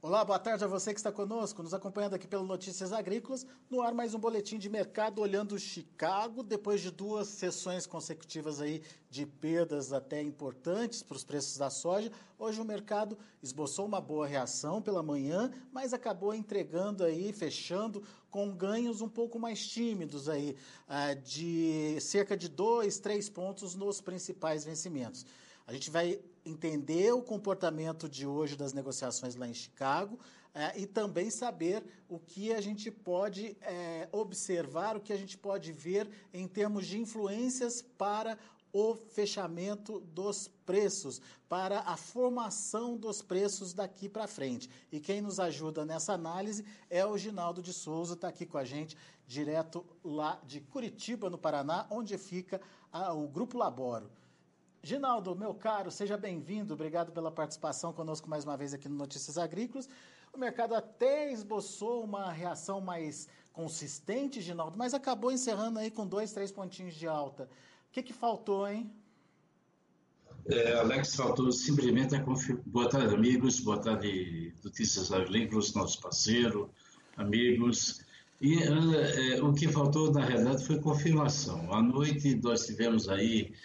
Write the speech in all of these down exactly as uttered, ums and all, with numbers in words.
Olá, boa tarde a você que está conosco, nos acompanhando aqui pelo Notícias Agrícolas. No ar mais um boletim de mercado olhando Chicago, depois de duas sessões consecutivas aí de perdas até importantes para os preços da soja. Hoje o mercado esboçou uma boa reação pela manhã, mas acabou entregando aí, fechando com ganhos um pouco mais tímidos aí, de cerca de dois, três pontos nos principais vencimentos. A gente vai entender o comportamento de hoje das negociações lá em Chicago é, e também saber o que a gente pode é, observar, o que a gente pode ver em termos de influências para o fechamento dos preços, para a formação dos preços daqui para frente. E quem nos ajuda nessa análise é o Ginaldo de Souza, está aqui com a gente, direto lá de Curitiba, no Paraná, onde fica a, o Grupo Laboro. Ginaldo, meu caro, seja bem-vindo, obrigado pela participação conosco mais uma vez aqui no Notícias Agrícolas. O mercado até esboçou uma reação mais consistente, Ginaldo, mas acabou encerrando aí com dois, três pontinhos de alta. O que que faltou, hein? É, Alex, faltou simplesmente a confirmação. Boa tarde, amigos, boa tarde, Notícias Agrícolas, nosso parceiro, amigos. E é, o que faltou, na realidade, foi confirmação. À noite nós tivemos aí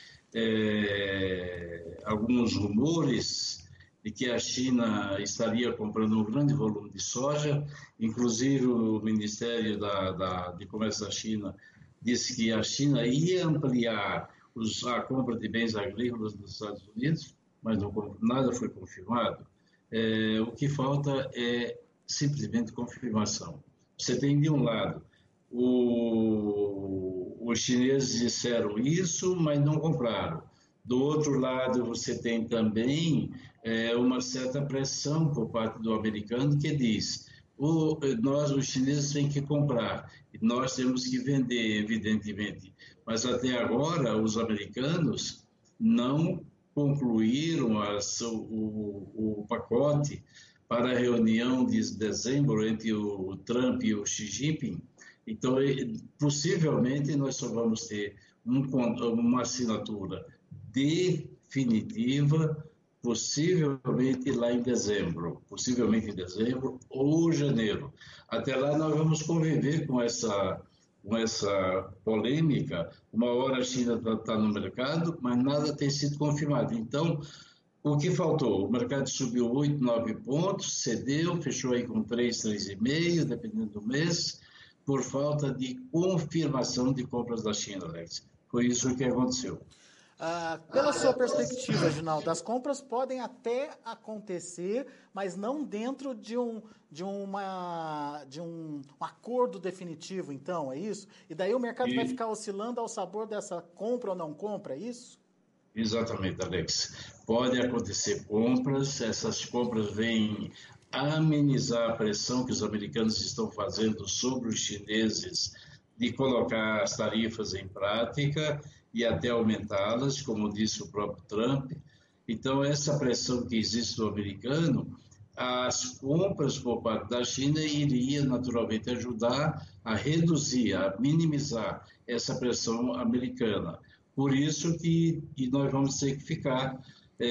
É, alguns rumores de que a China estaria comprando um grande volume de soja, inclusive o Ministério da, da, de Comércio da China disse que a China ia ampliar os, a compra de bens agrícolas nos Estados Unidos, mas não, nada foi confirmado. É, o que falta é simplesmente confirmação. Você tem, de um lado, o os chineses disseram isso, mas não compraram. Do outro lado, você tem também é, uma certa pressão por parte do americano que diz: o, nós, os chineses, têm que comprar, nós temos que vender, evidentemente. Mas até agora, os americanos não concluíram as, o, o, o pacote para a reunião de dezembro entre o Trump e o Xi Jinping. Então, possivelmente, nós só vamos ter um, uma assinatura definitiva, possivelmente lá em dezembro, possivelmente em dezembro ou janeiro. Até lá, nós vamos conviver com essa, com essa polêmica. Uma hora a China está tá no mercado, mas nada tem sido confirmado. Então, o que faltou? O mercado subiu oito, nove pontos, cedeu, fechou aí com três, três vírgula cinco, dependendo do mês, por falta de confirmação de compras da China, Alex. Foi isso que aconteceu. Ah, pela sua perspectiva, Ginaldo, as compras podem até acontecer, mas não dentro de um, de uma, de um, um acordo definitivo, então, é isso? E daí o mercado e... vai ficar oscilando ao sabor dessa compra ou não compra, é isso? Exatamente, Alex. Pode acontecer compras, essas compras vêm amenizar a pressão que os americanos estão fazendo sobre os chineses de colocar as tarifas em prática e até aumentá-las, como disse o próprio Trump. Então, essa pressão que existe do americano, as compras por parte da China iria naturalmente ajudar a reduzir, a minimizar essa pressão americana. Por isso que, que nós vamos ter que ficar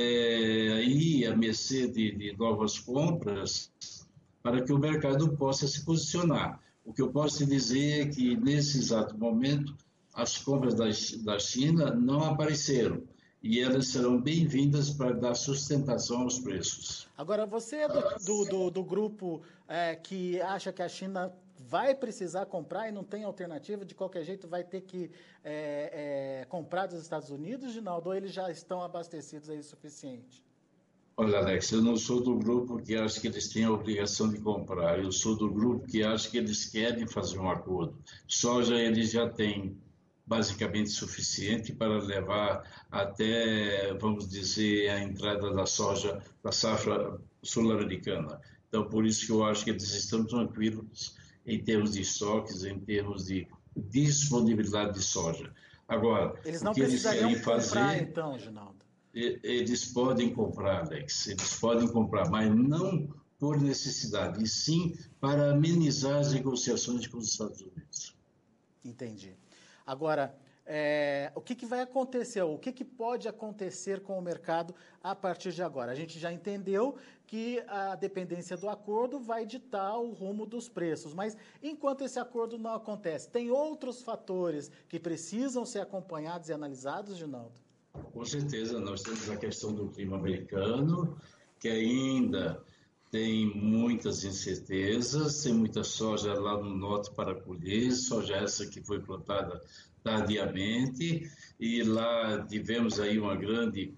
é, aí à mercê de, de novas compras para que o mercado possa se posicionar. O que eu posso te dizer é que, nesse exato momento, as compras da, da China não apareceram e elas serão bem-vindas para dar sustentação aos preços. Agora, você é do, do, do, do grupo é, que acha que a China vai precisar comprar e não tem alternativa, de qualquer jeito vai ter que é, é, comprar dos Estados Unidos, Ginaldo, ou eles já estão abastecidos aí o suficiente? Olha, Alex, eu não sou do grupo que acha que eles têm a obrigação de comprar, eu sou do grupo que acha que eles querem fazer um acordo. Soja eles já têm basicamente suficiente para levar até, vamos dizer, a entrada da soja, da safra sul-americana. Então, por isso que eu acho que eles estão tranquilos em termos de estoques, em termos de disponibilidade de soja. Agora, eles não o que eles querem comprar, fazer, então, Ginaldo? Eles podem comprar, Alex, eles podem comprar, mas não por necessidade, e sim para amenizar as negociações com os Estados Unidos. Entendi. Agora, É, o que, que vai acontecer? O que, que pode acontecer com o mercado a partir de agora? A gente já entendeu que a dependência do acordo vai ditar o rumo dos preços, mas enquanto esse acordo não acontece, tem outros fatores que precisam ser acompanhados e analisados, Ginaldo? Com certeza, nós temos a questão do clima americano, que ainda tem muitas incertezas, tem muita soja lá no norte para colher, soja essa que foi plantada tardiamente, e lá tivemos aí uma grande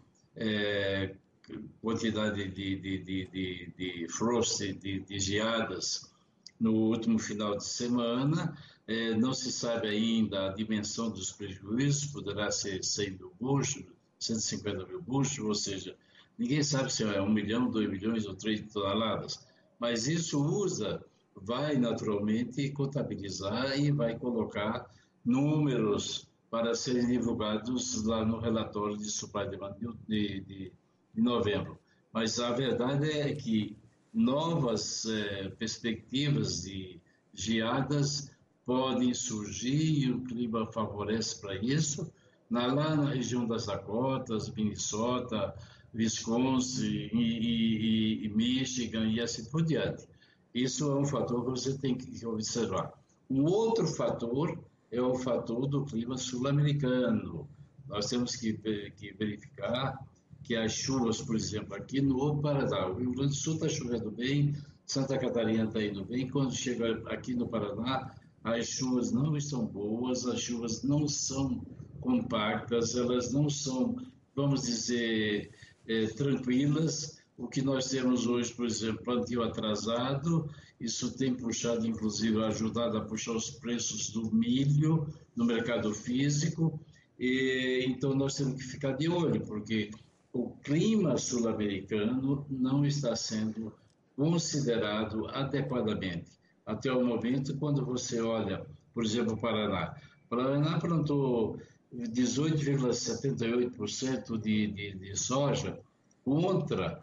é, quantidade de, de, de, de, de frost, de, de geadas no último final de semana. É, não se sabe ainda a dimensão dos prejuízos, poderá ser cem mil bushos, cento e cinquenta mil bushos, ou seja, ninguém sabe se é um milhão, dois milhões ou três toneladas, mas isso usa, vai naturalmente contabilizar e vai colocar números para serem divulgados lá no relatório de supply demand de, de, de novembro. Mas a verdade é que novas eh, perspectivas de geadas podem surgir e o clima favorece para isso. Na, lá na região das Dakotas, Minnesota, Wisconsin e, e, e Michigan e assim por diante. Isso é um fator que você tem que observar. Um outro fator é o fator do clima sul-americano. Nós temos que, que verificar que as chuvas, por exemplo, aqui no Paraná, o Rio Grande do Sul está chovendo bem, Santa Catarina está indo bem, quando chega aqui no Paraná, as chuvas não estão boas, as chuvas não são compactas, elas não são, vamos dizer, é, tranquilas. O que nós temos hoje, por exemplo, plantio atrasado, isso tem puxado, inclusive, ajudado a puxar os preços do milho no mercado físico. E, então, nós temos que ficar de olho, porque o clima sul-americano não está sendo considerado adequadamente. Até o momento, quando você olha, por exemplo, o Paraná. O Paraná plantou dezoito vírgula setenta e oito por cento de, de, de soja contra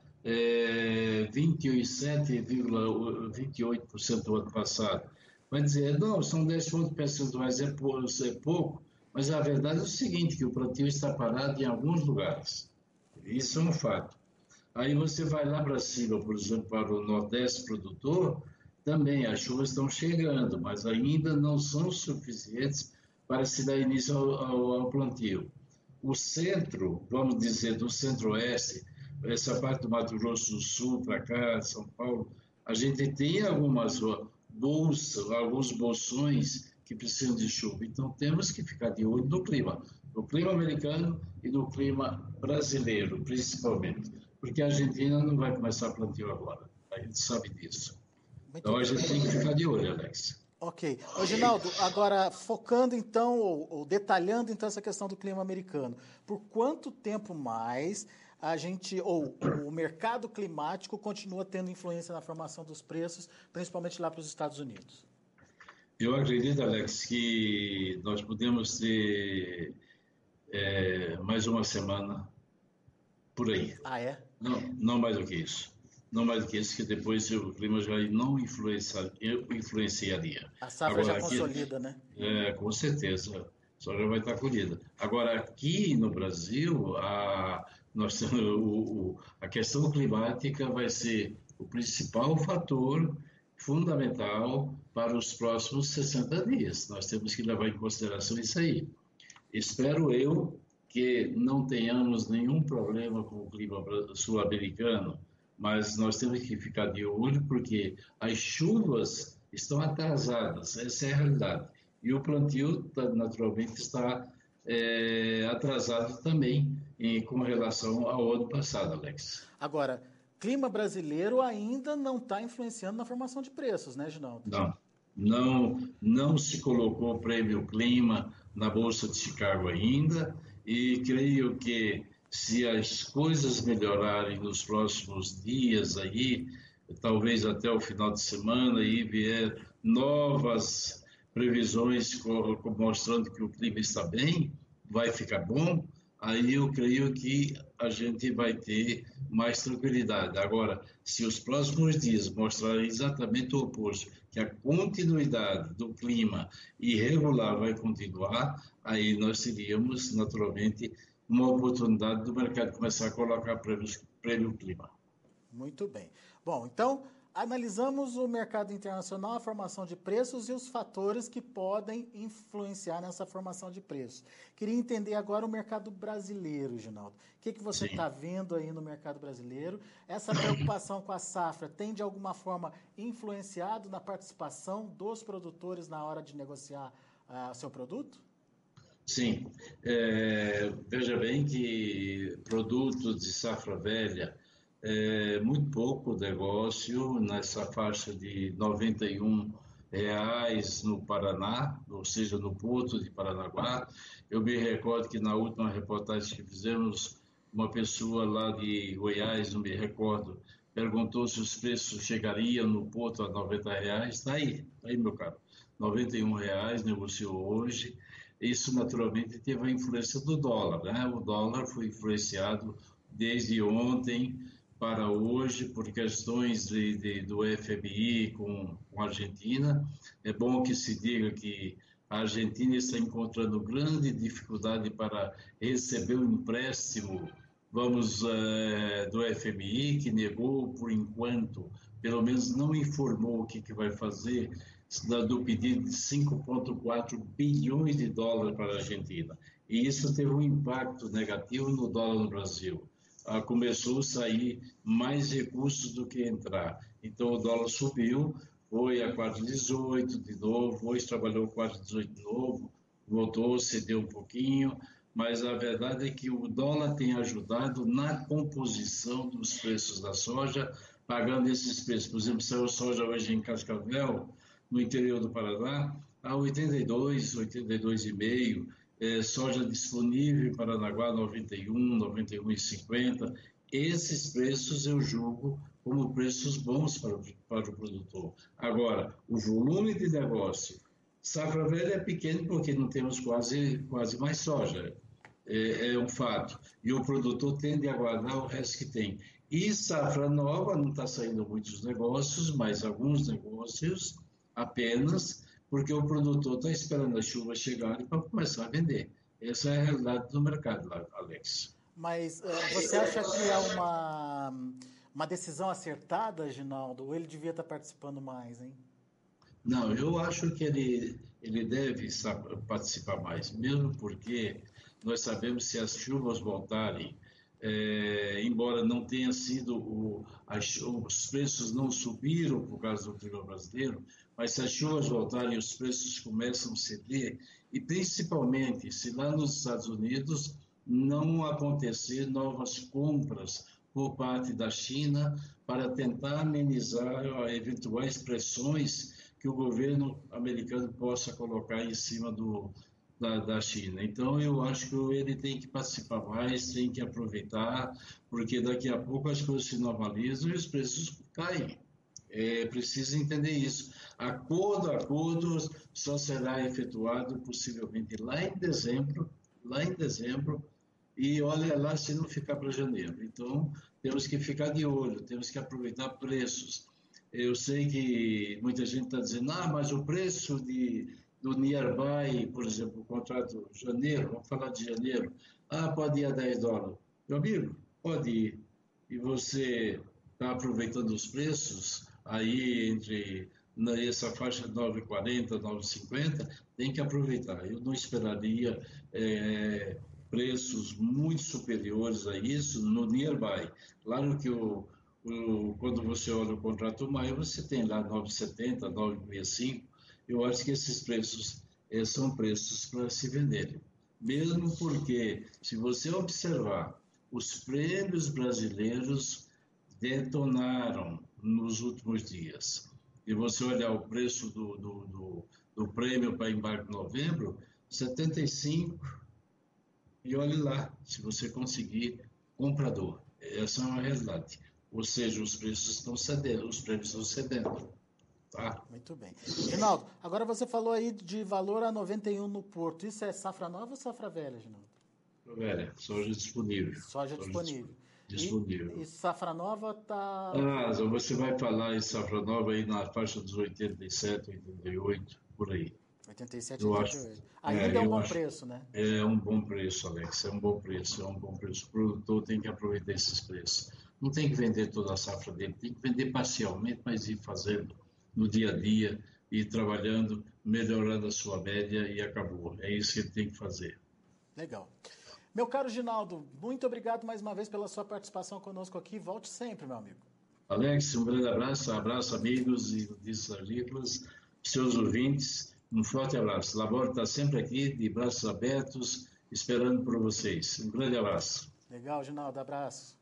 é, vinte e sete vírgula vinte e oito por cento do ano passado. Vai dizer, não, são dez pontos percentuais, é pouco, mas a verdade é o seguinte, que o plantio está parado em alguns lugares. Isso é um fato. Aí você vai lá para cima, por exemplo, para o Nordeste produtor, também as chuvas estão chegando, mas ainda não são suficientes para se dar início ao, ao, ao plantio. O centro, vamos dizer, do centro-oeste, essa parte do Mato Grosso do Sul, para cá, São Paulo, a gente tem algumas bolsas, alguns bolsões que precisam de chuva. Então, temos que ficar de olho no clima, no clima americano e no clima brasileiro, principalmente, porque a Argentina não vai começar a plantio agora, a gente sabe disso. Muito então, bem. A gente tem que ficar de olho, Alex. Ok. Ô, Ginaldo, agora focando então, ou, ou detalhando então essa questão do clima americano, por quanto tempo mais a gente, ou o mercado climático continua tendo influência na formação dos preços, principalmente lá para os Estados Unidos? Eu acredito, Alex, que nós podemos ter é, mais uma semana por aí. Ah, é? Não, não mais do que isso. Não mais do que isso, que depois o clima já não influencia, influenciaria. A safra Agora, já aqui, consolida, né? É, com certeza. A soja vai estar colhida. Agora, aqui no Brasil, a, nós, o, o, a questão climática vai ser o principal fator fundamental para os próximos sessenta dias. Nós temos que levar em consideração isso aí. Espero eu que não tenhamos nenhum problema com o clima sul-americano, mas nós temos que ficar de olho porque as chuvas estão atrasadas, essa é a realidade. E o plantio, naturalmente, está é, atrasado também em, com relação ao ano passado, Alex. Agora, clima brasileiro ainda não está influenciando na formação de preços, né, Ginaldo? Não, não, não se colocou o prêmio clima na Bolsa de Chicago ainda, e creio que se as coisas melhorarem nos próximos dias aí, talvez até o final de semana, e vier novas previsões mostrando que o clima está bem, vai ficar bom, aí eu creio que a gente vai ter mais tranquilidade. Agora, se os próximos dias mostrarem exatamente o oposto, que a continuidade do clima irregular vai continuar, aí nós teríamos, naturalmente, uma oportunidade do mercado começar a colocar prêmios, prêmio clima. Muito bem. Bom, então, analisamos o mercado internacional, a formação de preços e os fatores que podem influenciar nessa formação de preços. Queria entender agora o mercado brasileiro, Ginaldo. O que, que você está vendo aí no mercado brasileiro? Essa preocupação com a safra tem, de alguma forma, influenciado na participação dos produtores na hora de negociar uh, seu produto? Sim. É, veja bem que produtos de safra velha, é muito pouco negócio nessa faixa de noventa e um reais no Paraná, ou seja, no Porto de Paranaguá. Eu me recordo que na última reportagem que fizemos, uma pessoa lá de Goiás, não me recordo, perguntou se os preços chegariam no Porto a noventa reais. Está aí, está aí, meu caro. noventa e um reais, negociou hoje. Isso, naturalmente, teve a influência do dólar, né? O dólar foi influenciado desde ontem para hoje, por questões de, de, do F M I com, com a Argentina. É bom que se diga que a Argentina está encontrando grande dificuldade para receber o empréstimo, vamos, é, do F M I, que negou por enquanto, pelo menos não informou o que, que vai fazer, do pedido de cinco vírgula quatro bilhões de dólares para a Argentina. E isso teve um impacto negativo no dólar no Brasil. Ah, começou a sair mais recursos do que entrar. Então, o dólar subiu, foi a quatro vírgula dezoito de novo, hoje trabalhou quatro vírgula dezoito de novo, voltou, cedeu um pouquinho, mas a verdade é que o dólar tem ajudado na composição dos preços da soja, pagando esses preços. Por exemplo, saiu soja hoje em Cascavel, no interior do Paraná, a oitenta e dois, oitenta e dois vírgula cinco, é, soja disponível em Paranaguá, noventa e um, noventa e um vírgula cinquenta. Esses preços eu julgo como preços bons para, para o produtor. Agora, o volume de negócio, safra velha é pequeno porque não temos quase, quase mais soja, é, é um fato. E o produtor tende a guardar o resto que tem. E safra nova, não está saindo muitos negócios, mas alguns negócios apenas porque o produtor está esperando a chuva chegar para começar a vender. Essa é a realidade do mercado, Alex. Mas uh, você acha que é uma, uma decisão acertada, Ginaldo, ou ele devia estar participando mais, hein? Não, eu acho que ele, ele deve participar mais, mesmo porque nós sabemos se as chuvas voltarem, É, embora não tenha sido, o, as, os preços não subiram por causa do clima brasileiro, mas se as chuvas voltarem, os preços começam a ceder, e principalmente se lá nos Estados Unidos não acontecer novas compras por parte da China para tentar amenizar eventuais pressões que o governo americano possa colocar em cima do Da, da China. Então, eu acho que ele tem que participar mais, tem que aproveitar, porque daqui a pouco as coisas se normalizam e os preços caem. É preciso entender isso. Acordo, acordo só será efetuado possivelmente lá em dezembro, lá em dezembro, e olha lá se não ficar para janeiro. Então, temos que ficar de olho, temos que aproveitar preços. Eu sei que muita gente está dizendo, ah, mas o preço de do nearby, por exemplo, o contrato de janeiro, vamos falar de janeiro, ah, pode ir a dez dólares. Meu amigo, pode ir. E você está aproveitando os preços, aí entre nessa faixa de nove vírgula quarenta, nove vírgula cinquenta, tem que aproveitar. Eu não esperaria é, preços muito superiores a isso no nearby. Claro que o, o, quando você olha o contrato maio, você tem lá nove vírgula setenta, nove vírgula sessenta e cinco. Eu acho que esses preços eh, são preços para se venderem. Mesmo porque, se você observar, os prêmios brasileiros detonaram nos últimos dias. E você olhar o preço do, do, do, do prêmio para embarque em novembro, setenta e cinco, e olhe lá, se você conseguir comprador. Essa é uma realidade. Ou seja, os preços estão cedendo, os prêmios estão cedendo. Tá. Muito bem. Ginaldo, agora você falou aí de valor a noventa e um no Porto. Isso é safra nova ou safra velha, Ginaldo? Velha, soja disponível. Soja, soja disponível. disponível. E, e safra nova está... Ah, você vai falar em safra nova aí na faixa dos oitenta e sete, oitenta e oito, por aí. oitenta e sete, Eu oitenta e acho, oito. é, Ainda é um eu bom acho, preço, né? é um bom preço, Alex, é um bom preço, é um bom preço. O produtor tem que aproveitar esses preços. Não tem que vender toda a safra dele, tem que vender parcialmente, mas ir fazendo no dia a dia, ir trabalhando, melhorando a sua média e acabou. É isso que ele tem que fazer. Legal. Meu caro Ginaldo, muito obrigado mais uma vez pela sua participação conosco aqui. Volte sempre, meu amigo. Alex, um grande abraço, abraço amigos e notícias agrícolas, seus ouvintes, um forte abraço. Laboro está sempre aqui, de braços abertos, esperando por vocês. Um grande abraço. Legal, Ginaldo, abraço.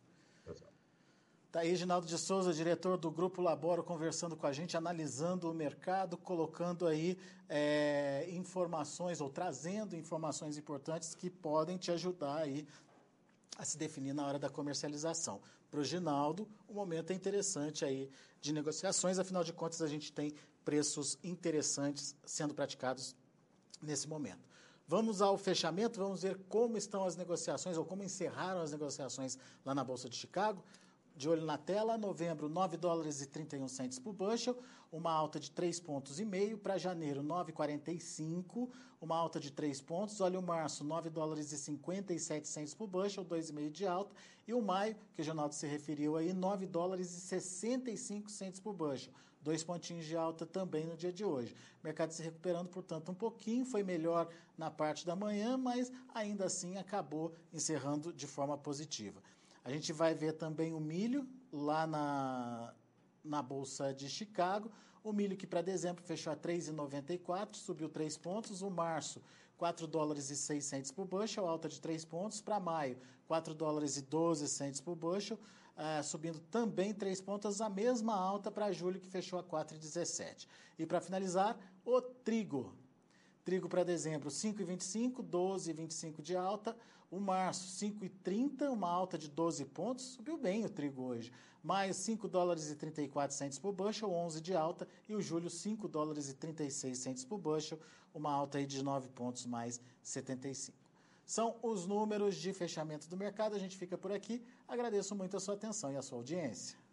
Está aí Ginaldo de Souza, diretor do Grupo Laboro, conversando com a gente, analisando o mercado, colocando aí é, informações ou trazendo informações importantes que podem te ajudar aí a se definir na hora da comercialização. Para o Ginaldo, o momento é interessante aí de negociações, afinal de contas a gente tem preços interessantes sendo praticados nesse momento. Vamos ao fechamento, vamos ver como estão as negociações ou como encerraram as negociações lá na Bolsa de Chicago. De olho na tela, novembro, nove dólares e trinta e um centos por bushel, uma alta de três pontos e meio. Para janeiro, nove e quarenta e cinco, uma alta de três pontos. Olha o março, nove dólares e cinquenta e sete centos por bushel, dois vírgula cinco de alta. E o maio, que o Ginaldo se referiu aí, nove dólares e sessenta e cinco centos por bushel, dois pontinhos de alta também no dia de hoje. O mercado se recuperando, portanto, um pouquinho, foi melhor na parte da manhã, mas ainda assim acabou encerrando de forma positiva. A gente vai ver também o milho lá na, na Bolsa de Chicago. O milho que para dezembro fechou a três reais e noventa e quatro, subiu três pontos. O março, quatro dólares e seis centos por bushel, alta de três pontos. Para maio, quatro dólares e doze centos por bushel, uh, subindo também três pontos. A mesma alta para julho, que fechou a quatro reais e dezessete. E para finalizar, o trigo. Trigo para dezembro, cinco reais e vinte e cinco, doze reais e vinte e cinco de alta. O março, cinco reais e trinta, uma alta de doze pontos. Subiu bem o trigo hoje. Maio, cinco dólares e trinta e quatro centos por bushel, onze de alta. E o julho, cinco dólares e trinta e seis centos por bushel, uma alta aí de nove pontos mais setenta e cinco. São os números de fechamento do mercado. A gente fica por aqui. Agradeço muito a sua atenção e a sua audiência.